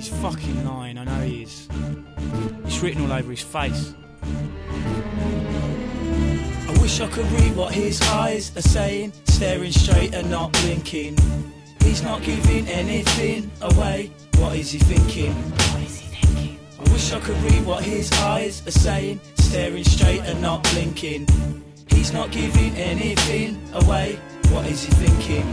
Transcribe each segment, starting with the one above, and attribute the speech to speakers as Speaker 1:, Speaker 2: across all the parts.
Speaker 1: He's fucking lying, I know he is. It's written all over his face. I wish I could read what his eyes are saying, staring straight and not blinking. He's not giving anything away. What is he thinking? I wish I could read what his eyes are saying, staring straight and not blinking. He's not giving anything away. What is he thinking?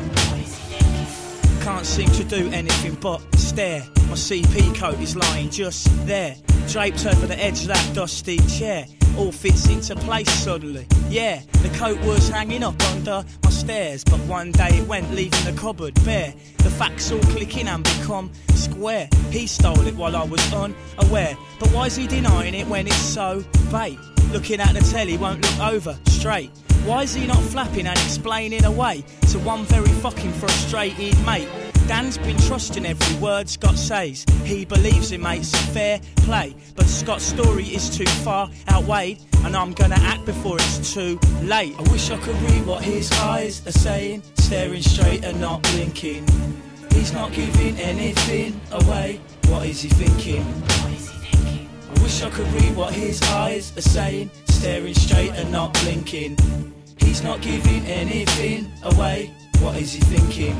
Speaker 1: Can't seem to do anything but stare. My CP coat is lying just there, draped over the edge of that dusty chair. All fits into place suddenly. Yeah, the coat was hanging up under my stairs, but one day it went, leaving the cupboard bare. The facts all clicking and become square. He stole it while I was unaware. But why's he denying it when it's so bait? Looking at the telly, won't look over straight. Why is he not flapping and explaining away to one very fucking frustrated mate? Dan's been trusting every word Scott says. He believes in mates, fair play. But Scott's story is too far outweighed, and I'm gonna act before it's too late. I wish I could read what his eyes are saying, staring straight and not blinking. He's not giving anything away. What is he thinking? I wish I could read what his eyes are saying, staring straight and not blinking. He's not giving anything away. What is he thinking?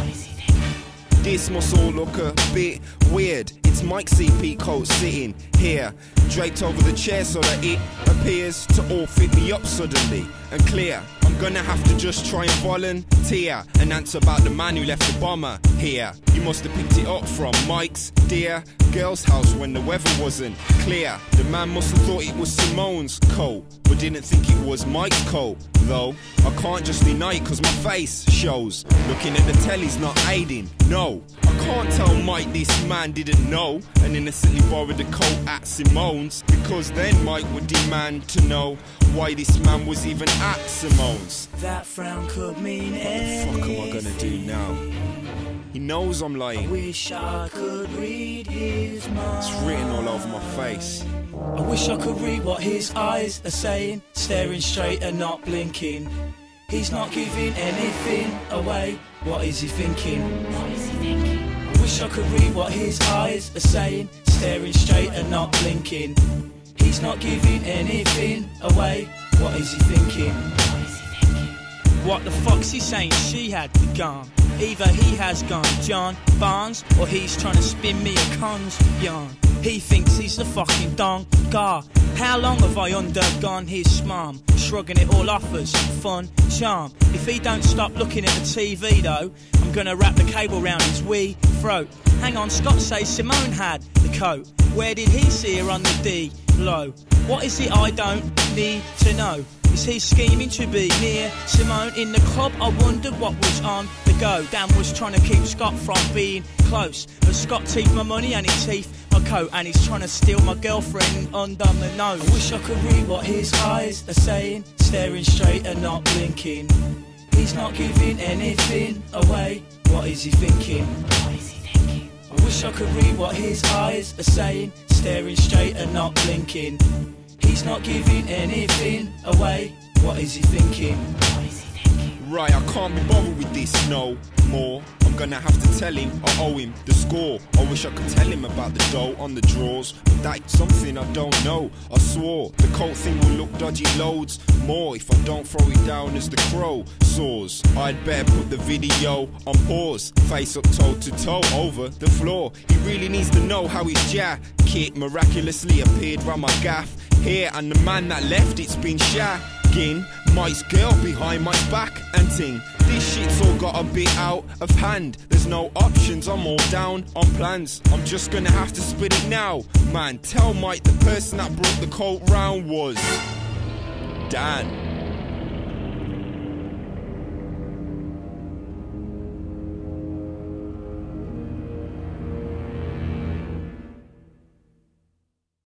Speaker 2: This must all look a bit weird. It's Mike CP coat sitting here, draped over the chair so that it appears to all fit me up suddenly and clear. I'm gonna have to just try and volunteer and answer about the man who left the bomber here. You must have picked it up from Mike's dear girl's house when the weather wasn't clear. The man must have thought it was Simone's coat, but didn't think it was Mike's coat. Though I can't just deny it cause my face shows. Looking at the telly's not aiding, no. I can't tell Mike this man didn't know and innocently borrowed the coat at Simone's, because then Mike would demand to know why this man was even at Simone's.
Speaker 1: That frown could mean anything.
Speaker 2: What the fuck am I gonna do now? He knows I'm lying.
Speaker 1: I wish I could read his mind.
Speaker 2: It's written all over my face.
Speaker 1: I wish I could read what his eyes are saying, staring straight and not blinking. He's not giving anything away. What is he thinking? I wish I could read what his eyes are saying, staring straight and not blinking. He's not giving anything away. What is he thinking? What the fuck's he saying? She had the gun. Either he has gone John Barnes, or he's trying to spin me a con's yarn. He thinks he's the fucking Don Gar. How long have I undergone his smarm? Shrugging it all off as fun charm. If he don't stop looking at the TV though, I'm gonna wrap the cable round his wee throat. Hang on, Scott says Simone had the coat. Where did he see her on the D-low? What is it I don't need to know? Is he scheming to be near Simone in the club? I wondered what was on the go. Dan was trying to keep Scott from being close, but Scott teeth my money and he teeth my coat, and he's trying to steal my girlfriend under the nose. I wish I could read what his eyes are saying, staring straight and not blinking. He's not giving anything away. What is he thinking? I wish I could read what his eyes are saying, staring straight and not blinking. He's not giving anything away. What is he thinking?
Speaker 2: Right, I can't be bothered with this no more. I'm gonna have to tell him I owe him the score. I wish I could tell him about the dough on the drawers, but that's something I don't know. I swore the coat thing will look dodgy loads more if I don't throw it down as the crow soars. I'd better put the video on pause, face up toe to toe over the floor. He really needs to know how his jacket miraculously appeared round my gaff here, and the man that left it's been shagging Mike's girl behind my back and ting. This shit's all got a bit out of hand. There's no options, I'm all down on plans. I'm just gonna have to spit it now. Man, tell Mike the person that brought the coat round was Dan.